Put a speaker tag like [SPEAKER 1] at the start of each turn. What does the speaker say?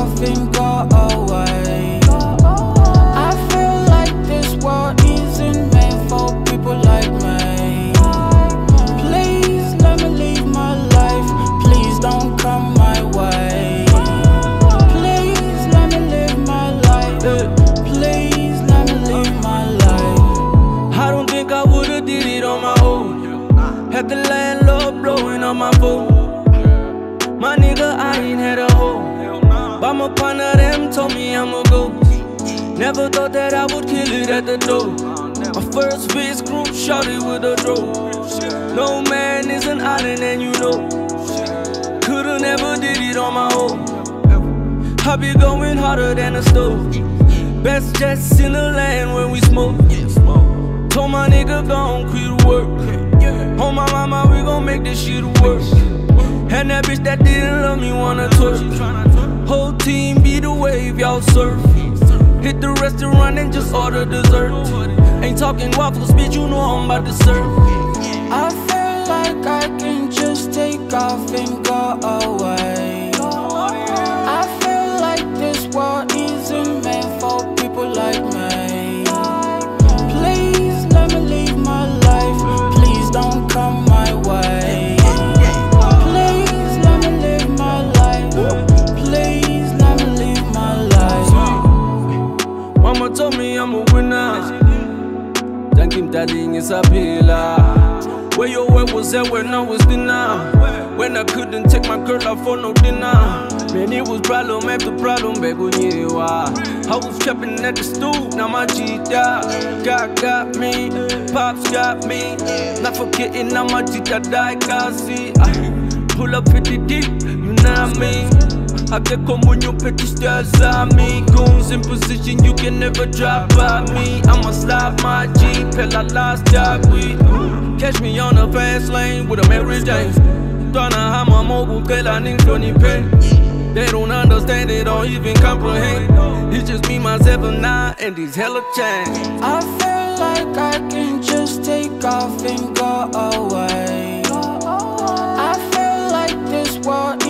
[SPEAKER 1] off and go away. I feel like this world isn't meant for people like me. Please let me live my life. Please don't come my way. Please let me live my life. Please let me live my life.
[SPEAKER 2] I don't think I would've did it on my own. Had the landlord blowing on my phone. My nigga, I ain't had a hoe. But my partner, them told me I'm a ghost. Never thought that I would kill it at the door. My first face group shot it with a drone. No man is an island and you know. Could've never did it on my own. I be going harder than a stove. Best jets in the land when we smoke. Told my nigga gon' quit work. On my mama, we gon' make this shit work. And that bitch that didn't love me wanna twerk. Whole team be the wave, y'all surf. Hit the restaurant and just order dessert. Ain't talking waffles, bitch, you know I'm about to serve.
[SPEAKER 1] I feel like I can just take off and go away. I feel like this world isn't meant for people like me. Please let me live my life. Please don't come my way. Please let me live my life. Please let me live my life.
[SPEAKER 2] Mama told me I'm a winner. Thank him, darling, it's a pillar. Where your work was at when I was dinner. When I couldn't take my girl out for no dinner. Man, it was problem after problem back when you were. I was trapping at the stool, now my G died. God got me, Pops got me. Not forgetting now my G died, cause see I pull up 50 deep, you know what I mean. I get come when you petty styles on me. Goons in position, you can never drive by me. I'ma slide my Jeep, hell I lost job with. Catch me on the fast lane with a Mary Jane. Tryna hide my mobile, cause I need funny pain. They don't understand, they don't even comprehend. It's just me, myself, and I, and these hella chains.
[SPEAKER 1] I feel like I can just take off and go away. I feel like this world